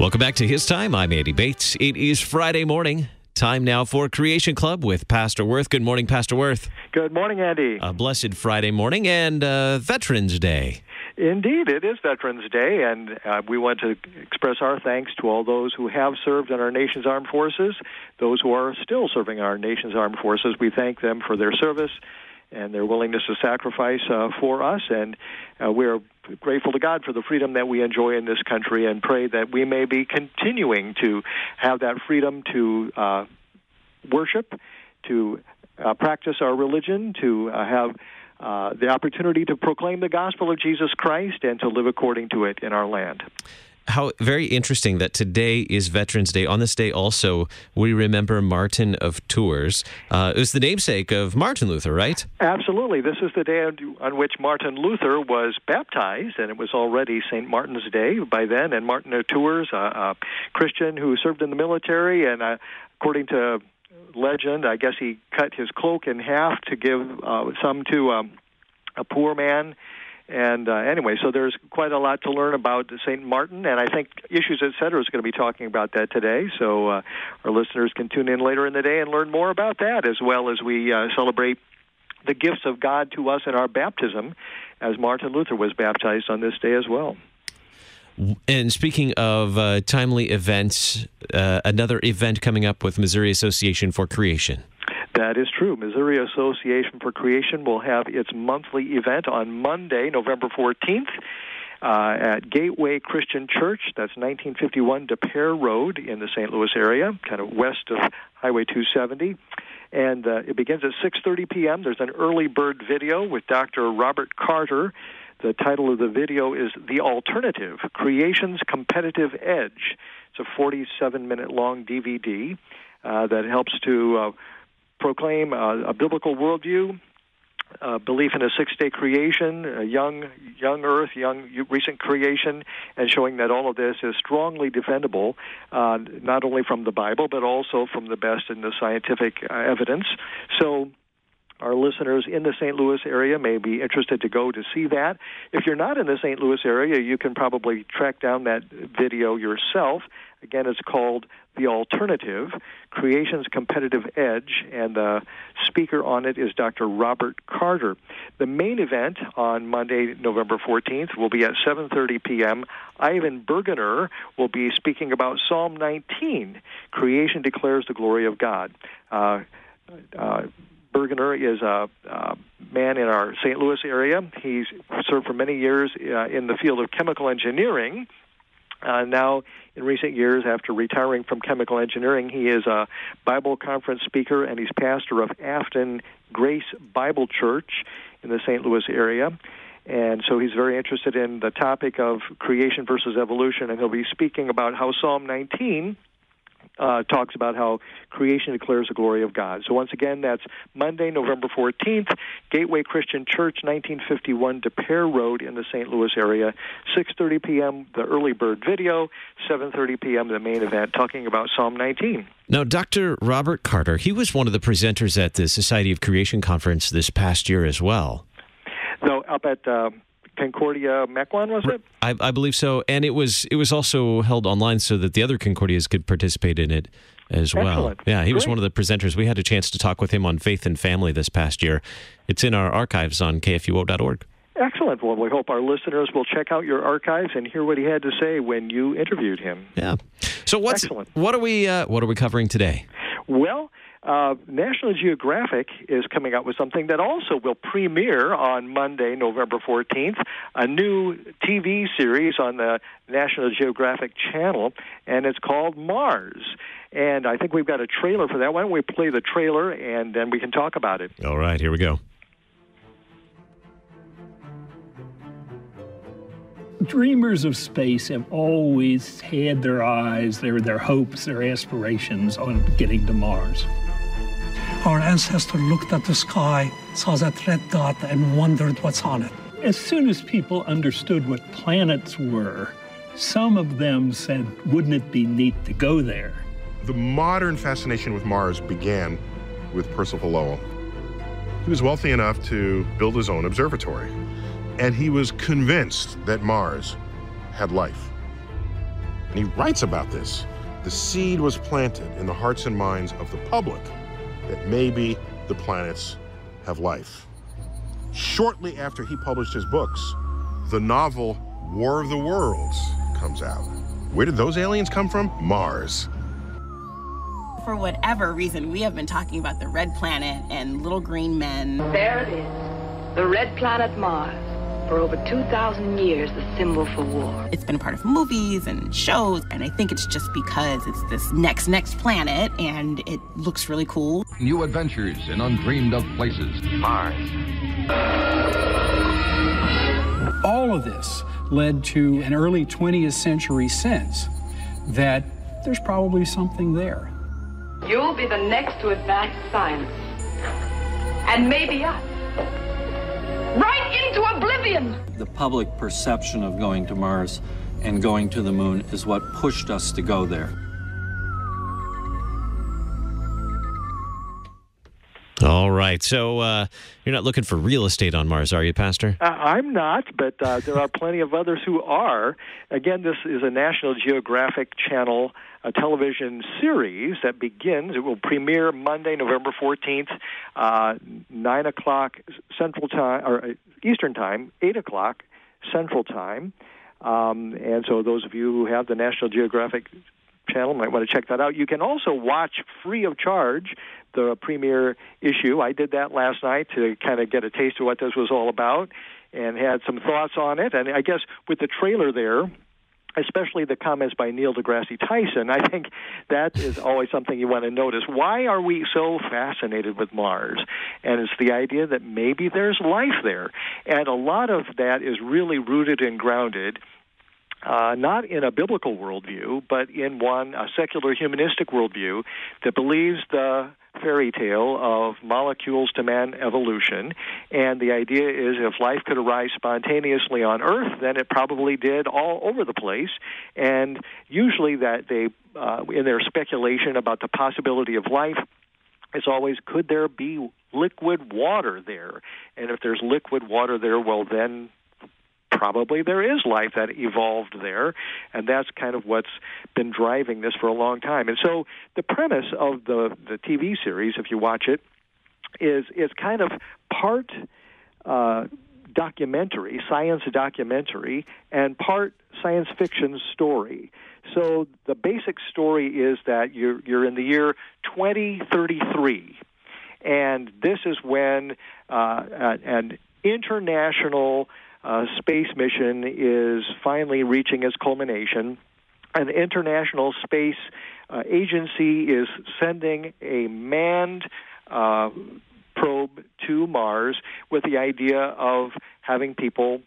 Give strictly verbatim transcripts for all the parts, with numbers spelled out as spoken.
Welcome back to His Time. I'm Andy Bates. It is Friday morning. Time now for Creation Club with Pastor Worth. Good morning, Pastor Worth. Good morning, Andy. A blessed Friday morning and uh, Veterans Day. Indeed, it is Veterans Day, and uh, we want to express our thanks to all those who have served in our nation's armed forces, those who are still serving in our nation's armed forces. We thank them for their service and their willingness to sacrifice uh, for us, and uh, we're grateful to God for the freedom that we enjoy in this country, and pray that we may be continuing to have that freedom to uh, worship, to uh, practice our religion, to uh, have uh, the opportunity to proclaim the gospel of Jesus Christ, and to live according to it in our land. How very interesting that today is Veterans Day. On this day also, we remember Martin of Tours. Uh, it was the namesake of Martin Luther, right? Absolutely. This is the day on which Martin Luther was baptized, and it was already Saint Martin's Day by then. And Martin of Tours, a, a Christian who served in the military, and uh, according to legend, I guess he cut his cloak in half to give uh, some to um, a poor man. And uh, anyway, so there's quite a lot to learn about Saint Martin, and I think Issues, et cetera is going to be talking about that today. So uh, our listeners can tune in later in the day and learn more about that, as well as we uh, celebrate the gifts of God to us in our baptism, as Martin Luther was baptized on this day as well. And speaking of uh, timely events, uh, another event coming up with Missouri Association for Creation. That is true. Missouri Association for Creation will have its monthly event on Monday, November fourteenth, uh, at Gateway Christian Church. That's nineteen fifty-one DePere Road in the Saint Louis area, kind of west of Highway two seventy. And uh, it begins at six thirty p.m. There's an early bird video with Doctor Robert Carter. The title of the video is The Alternative, Creation's Competitive Edge. It's a forty-seven minute long D V D uh, that helps to uh, proclaim uh, a biblical worldview, uh, belief in a six-day creation, a young, young earth, young recent creation, and showing that all of this is strongly defendable, uh, not only from the Bible, but also from the best in the scientific uh, evidence. So our listeners in the Saint Louis area may be interested to go to see that. If you're not in the Saint Louis area, you can probably track down that video yourself. Again, it's called The Alternative, Creation's Competitive Edge, and the speaker on it is Doctor Robert Carter. The main event on Monday, November fourteenth, will be at seven thirty p.m. Ivan Bergener will be speaking about Psalm nineteen, Creation Declares the Glory of God. Uh, uh, Bergener is a, a man in our Saint Louis area. He's served for many years uh, in the field of chemical engineering. Uh, now, in recent years, after retiring from chemical engineering, he is a Bible conference speaker, and he's pastor of Afton Grace Bible Church in the Saint Louis area. And so he's very interested in the topic of creation versus evolution, and he'll be speaking about how Psalm nineteen Uh, talks about how creation declares the glory of God. So once again, that's Monday, November fourteenth, Gateway Christian Church, nineteen fifty-one DePere Road in the Saint Louis area. six thirty p.m., the early bird video, seven thirty p.m., the main event, talking about Psalm nineteen. Now, Doctor Robert Carter, he was one of the presenters at the Society of Creation Conference this past year as well. So up at Uh, Concordia Mequon, was it? I, I believe so, and it was it was also held online so that the other Concordias could participate in it as well. Excellent. Yeah, he was Great. one of the presenters. We had a chance to talk with him on faith and family this past year. It's in our archives on K F U O dot org. Excellent. Well, we hope our listeners will check out your archives and hear what he had to say when you interviewed him. Yeah. So what's Excellent. what are we uh, what are we covering today? Well, Uh, National Geographic is coming out with something that also will premiere on Monday, November fourteenth, a new T V series on the National Geographic channel, and it's called Mars. And I think we've got a trailer for that. Why don't we play the trailer, and then we can talk about it. All right, here we go. Dreamers of space have always had their eyes, their, their hopes, their aspirations on getting to Mars. Our ancestor looked at the sky, saw that red dot, and wondered what's on it. As soon as people understood what planets were, some of them said, wouldn't it be neat to go there? The modern fascination with Mars began with Percival Lowell. He was wealthy enough to build his own observatory, and he was convinced that Mars had life. And he writes about this. The seed was planted in the hearts and minds of the public that maybe the planets have life. Shortly after he published his books, the novel War of the Worlds comes out. Where did those aliens come from? Mars. For whatever reason, we have been talking about the red planet and little green men. There it is, the red planet Mars. For over two thousand years, the symbol for war. It's been part of movies and shows, and I think it's just because it's this next, next planet, and it looks really cool. New adventures in undreamed-of places. Mars. All of this led to an early twentieth century sense that there's probably something there. You'll be the next to advance science. And maybe us. Right into oblivion! The public perception of going to Mars and going to the moon is what pushed us to go there. All right. So uh, you're not looking for real estate on Mars, are you, Pastor? Uh, I'm not, but uh, there are plenty of others who are. Again, this is a National Geographic Channel a television series that begins. It will premiere Monday, November fourteenth, uh, nine o'clock Central Time, or Eastern Time, eight o'clock Central Time. Um, and so those of you who have the National Geographic Channel might want to check that out. You can also watch free of charge the premiere issue. I did that last night to kind of get a taste of what this was all about and had some thoughts on it. And I guess with the trailer there, especially the comments by Neil deGrasse Tyson, I think that is always something you want to notice. Why are we so fascinated with Mars? And it's the idea that maybe there's life there. And a lot of that is really rooted and grounded Uh, not in a biblical worldview, but in one, a secular humanistic worldview that believes the fairy tale of molecules to man evolution. And the idea is if life could arise spontaneously on Earth, then it probably did all over the place. And usually that they, uh, in their speculation about the possibility of life, it's always, could there be liquid water there? And if there's liquid water there, well, then probably there is life that evolved there, and that's kind of what's been driving this for a long time. And so the premise of the, the T V series, if you watch it, is is kind of part uh, documentary, science documentary, and part science fiction story. So the basic story is that you're, you're in the year twenty thirty-three, and this is when uh, an international Uh, space mission is finally reaching its culmination. An international space uh, agency is sending a manned uh, probe to Mars with the idea of having people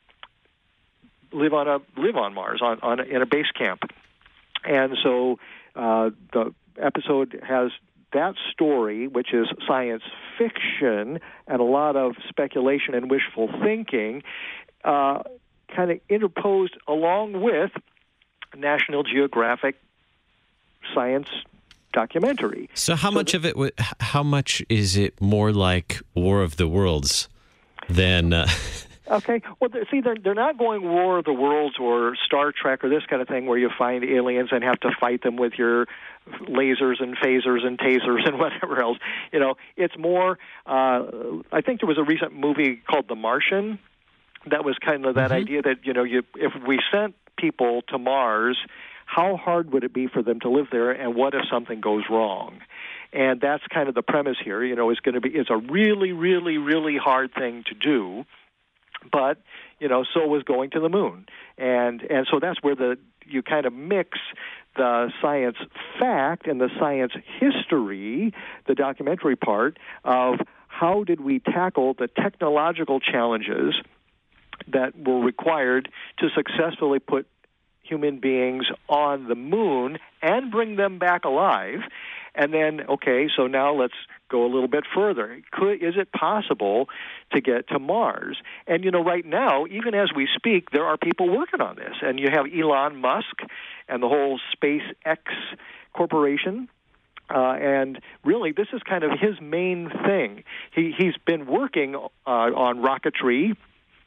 live on a live on Mars on, on a, in a base camp. And so uh, the episode has that story, which is science fiction and a lot of speculation and wishful thinking, uh, kind of interposed along with National Geographic science documentary. So how so much th- of it, w- how much is it more like War of the Worlds than... Uh... Okay. Well, see, they're, they're not going War of the Worlds or Star Trek or this kind of thing where you find aliens and have to fight them with your lasers and phasers and tasers and whatever else. You know, it's more, uh, I think there was a recent movie called The Martian that was kind of that mm-hmm. idea that, you know, you, if we sent people to Mars, how hard would it be for them to live there, and what if something goes wrong? And that's kind of the premise here. You know, it's going to be, it's a really, really, really hard thing to do. But, you know, so was going to the moon. And and so that's where the you kind of mix the science fact and the science history, the documentary part, of how did we tackle the technological challenges that were required to successfully put human beings on the moon and bring them back alive. And then, okay, so now let's go a little bit further. Could, is it possible to get to Mars? And, you know, right now, even as we speak, there are people working on this. And you have Elon Musk and the whole SpaceX corporation. Uh, and really, this is kind of his main thing. He, he's been working uh, on rocketry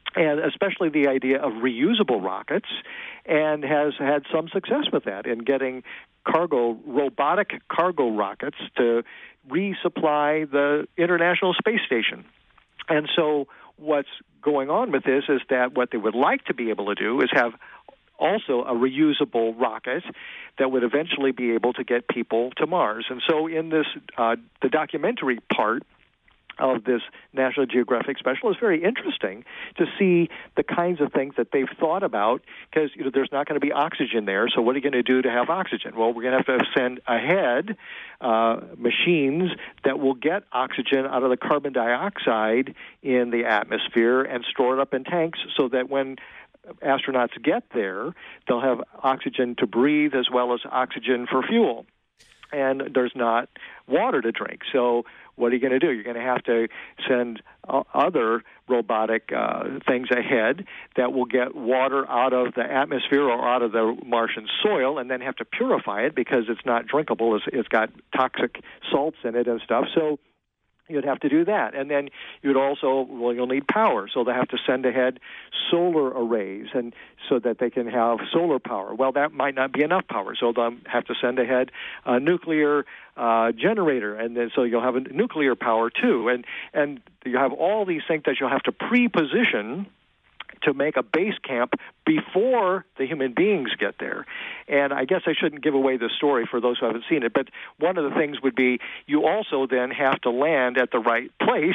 and especially the idea of reusable rockets, and has had some success with that in getting cargo, robotic cargo rockets to resupply the International Space Station. And so what's going on with this is that what they would like to be able to do is have also a reusable rocket that would eventually be able to get people to Mars. And so in this, uh, the documentary part of this National Geographic special is very interesting to see the kinds of things that they've thought about, because you know there's not going to be oxygen there. So what are you going to do to have oxygen? Well, we're going to have to send ahead uh, machines that will get oxygen out of the carbon dioxide in the atmosphere and store it up in tanks so that when astronauts get there, they'll have oxygen to breathe as well as oxygen for fuel. And there's not water to drink. So what are you going to do? You're going to have to send uh, other robotic uh, things ahead that will get water out of the atmosphere or out of the Martian soil and then have to purify it because it's not drinkable. It's, it's got toxic salts in it and stuff. So you'd have to do that. And then you'd also, well, you'll need power. So they have to send ahead solar arrays and so that they can have solar power. Well, that might not be enough power. So they'll have to send ahead a nuclear uh, generator. And then so you'll have a nuclear power too. And, and you have all these things that you'll have to pre-position to make a base camp before the human beings get there. And I guess I shouldn't give away the story for those who haven't seen it, but one of the things would be you also then have to land at the right place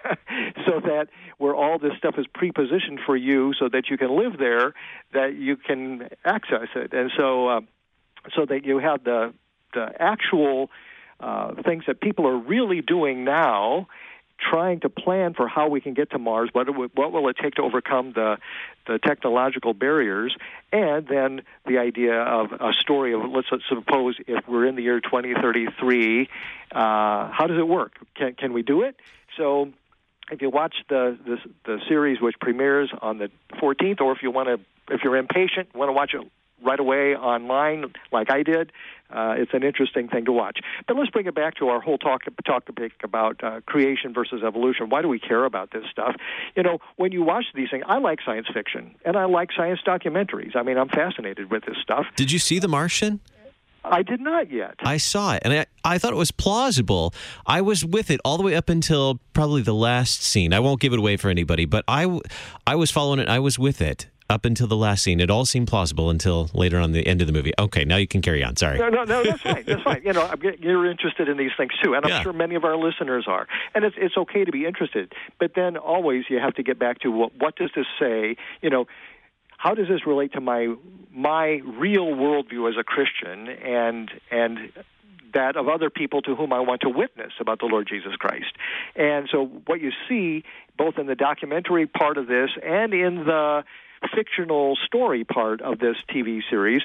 so that where all this stuff is pre-positioned for you so that you can live there, that you can access it. And so uh, so that you have the, the actual uh, things that people are really doing now, trying to plan for how we can get to Mars, what, it, what will it take to overcome the, the technological barriers, and then the idea of a story of, let's suppose if we're in the year twenty thirty-three, uh, how does it work? Can, can we do it? So if you watch the, the the series, which premieres on the fourteenth, or if you want to, if you're impatient, want to watch it right away online like I did, uh, it's an interesting thing to watch. But let's bring it back to our whole talk topic about uh, creation versus evolution. Why do we care about this stuff? You know, when you watch these things, I like science fiction, and I like science documentaries. I mean, I'm fascinated with this stuff. Did you see The Martian? I did not yet. I saw it, and I, I thought it was plausible. I was with it all the way up until probably the last scene. I won't give it away for anybody, but I, I was following it. I was with it up until the last scene. It all seemed plausible until later on the end of the movie. Okay, now you can carry on. Sorry. No, no, no, that's fine. That's fine. You know, you're interested in these things too, and I'm yeah. sure many of our listeners are. And it's it's okay to be interested, but then always you have to get back to what, what does this say? You know, how does this relate to my my real worldview as a Christian, and and that of other people to whom I want to witness about the Lord Jesus Christ? And so what you see both in the documentary part of this and in the fictional story part of this T V series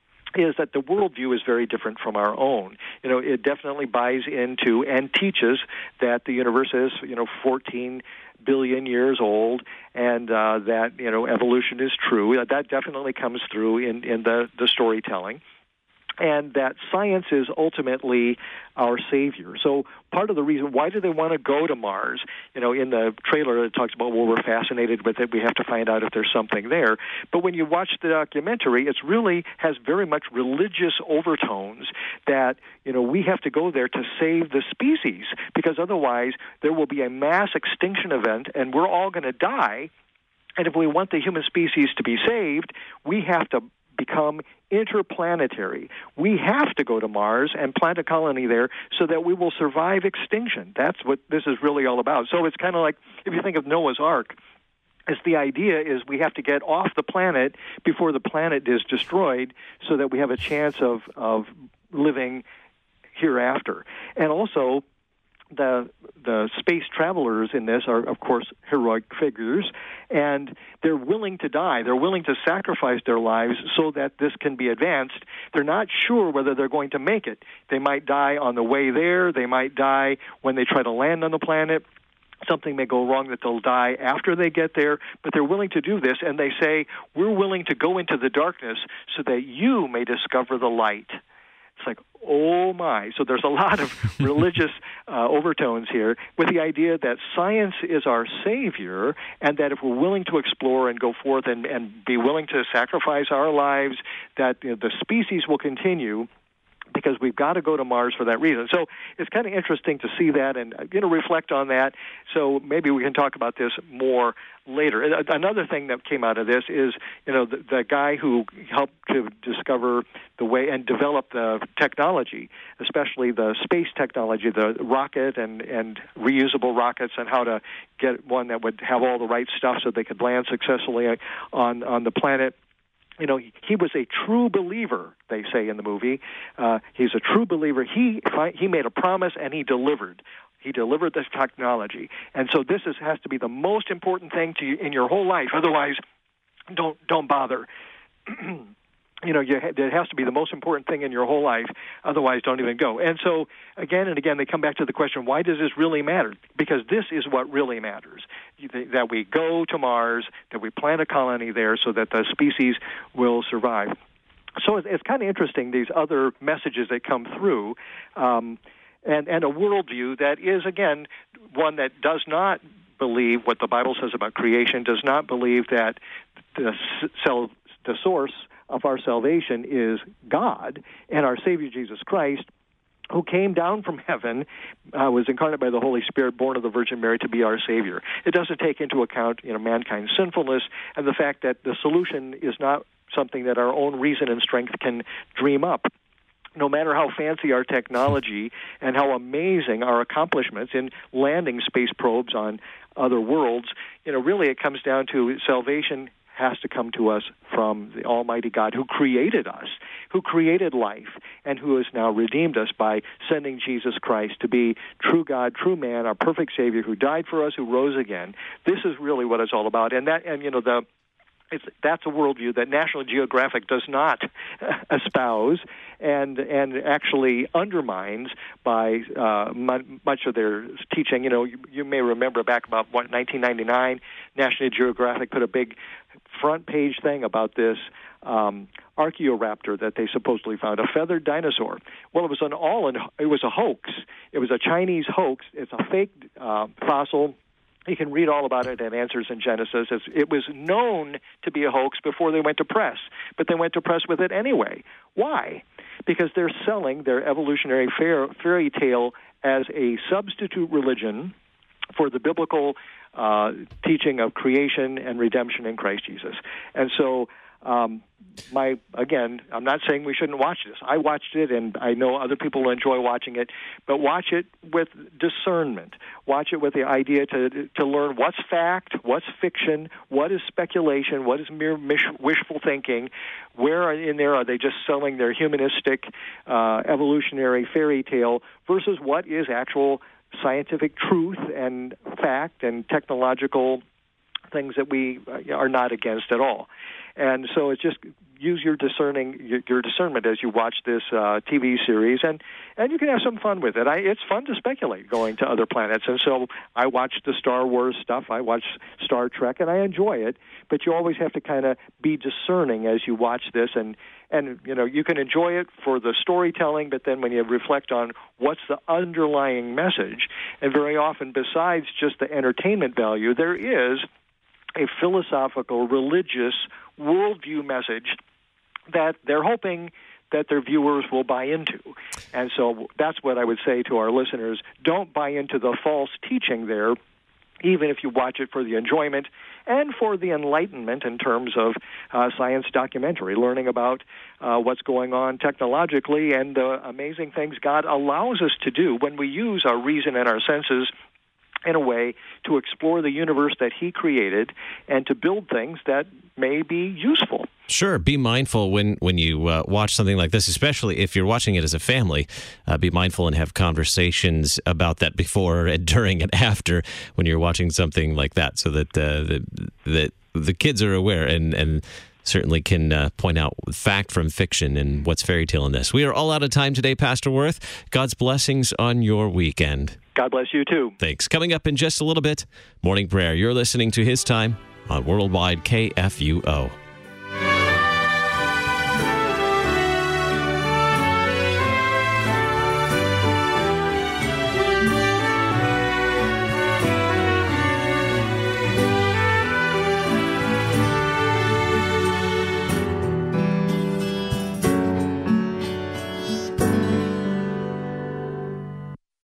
is that the worldview is very different from our own. You know, it definitely buys into and teaches that the universe is, you know, fourteen billion years old, and uh, that, you know, evolution is true. That definitely comes through in, in the, the storytelling. And that science is ultimately our savior. So part of the reason, why do they want to go to Mars? You know, in the trailer it talks about, well, we're fascinated with it. We have to find out if there's something there. But when you watch the documentary, it really has very much religious overtones that, you know, we have to go there to save the species, because otherwise there will be a mass extinction event and we're all going to die. And if we want the human species to be saved, we have to become interplanetary. We have to go to Mars and plant a colony there so that we will survive extinction. That's what this is really all about. So it's kind of like, if you think of Noah's Ark, it's the idea is we have to get off the planet before the planet is destroyed so that we have a chance of, of living hereafter. And also, the the space travelers in this are, of course, heroic figures, and they're willing to die. They're willing to sacrifice their lives so that this can be advanced. They're not sure whether they're going to make it. They might die on the way there. They might die when they try to land on the planet. Something may go wrong that they'll die after they get there, but they're willing to do this, and they say, we're willing to go into the darkness so that you may discover the light. It's like, oh my. So there's a lot of religious uh, overtones here with the idea that science is our savior, and that if we're willing to explore and go forth and, and be willing to sacrifice our lives, that you know, the species will continue, because we've got to go to Mars for that reason. So it's kind of interesting to see that and you know reflect on that. So maybe we can talk about this more later. Another thing that came out of this is you know the, the guy who helped to discover the way and develop the technology, especially the space technology, the rocket and, and reusable rockets, and how to get one that would have all the right stuff so they could land successfully on, on the planet. You know, he was a true believer, they say in the movie. Uh, he's a true believer. He he made a promise, and he delivered. He delivered this technology. And so this is, has to be the most important thing to you in your whole life. Otherwise, don't don't bother. You know, you, it has to be the most important thing in your whole life. Otherwise, don't even go. And so, again and again, they come back to the question, why does this really matter? Because this is what really matters, that we go to Mars, that we plant a colony there so that the species will survive. So it's, it's kind of interesting, these other messages that come through, um, and, and a worldview that is, again, one that does not believe what the Bible says about creation, does not believe that the, the source of our salvation is God and our Savior Jesus Christ, who came down from heaven, uh, was incarnate by the Holy Spirit, born of the Virgin Mary to be our Savior. It doesn't take into account, you know, mankind's sinfulness and the fact that the solution is not something that our own reason and strength can dream up. No matter how fancy our technology and how amazing our accomplishments in landing space probes on other worlds, you know, really it comes down to salvation has to come to us from the Almighty God who created us, who created life, and who has now redeemed us by sending Jesus Christ to be true God, true man, our perfect Savior, who died for us, who rose again. This is really what it's all about. And that, and you know, the It's, that's a worldview that National Geographic does not espouse and and actually undermines by uh, much of their teaching. You know, you, you may remember back about what, nineteen ninety-nine, National Geographic put a big front page thing about this um, Archaeoraptor that they supposedly found, a feathered dinosaur. Well, it was an all in, it was a hoax. It was a Chinese hoax. It's a fake uh, fossil. You can read all about it in Answers in Genesis. It was known to be a hoax before they went to press, but they went to press with it anyway. Why? Because they're selling their evolutionary fairy tale as a substitute religion for the biblical uh, teaching of creation and redemption in Christ Jesus. And so, um, my again, I'm not saying we shouldn't watch this. I watched it, and I know other people enjoy watching it, but watch it with discernment. Watch it with the idea to to learn what's fact, what's fiction, what is speculation, what is mere wishful thinking. Where in there are they just selling their humanistic, uh, evolutionary fairy tale versus what is actual scientific truth and fact and technological things that we are not against at all. And so it's just use your discerning your, your discernment as you watch this uh, T V series, and, and you can have some fun with it. I, it's fun to speculate going to other planets, and so I watch the Star Wars stuff, I watch Star Trek, and I enjoy it. But you always have to kind of be discerning as you watch this, and and you know you can enjoy it for the storytelling, but then when you reflect on what's the underlying message, and very often besides just the entertainment value, there is a philosophical, religious worldview message that they're hoping that their viewers will buy into. And so that's what I would say to our listeners. Don't buy into the false teaching there, even if you watch it for the enjoyment and for the enlightenment in terms of uh, science documentary, learning about uh, what's going on technologically and the amazing things God allows us to do when we use our reason and our senses in a way to explore the universe that he created and to build things that may be useful. Sure. Be mindful when, when you uh, watch something like this, especially if you're watching it as a family. Uh, be mindful and have conversations about that before and during and after when you're watching something like that, so that uh, the, the, the kids are aware and, and certainly can uh, point out fact from fiction and what's fairy tale in this. We are all out of time today, Pastor Worth. God's blessings on your weekend. God bless you, too. Thanks. Coming up in just a little bit, Morning Prayer. You're listening to His Time on Worldwide K F U O.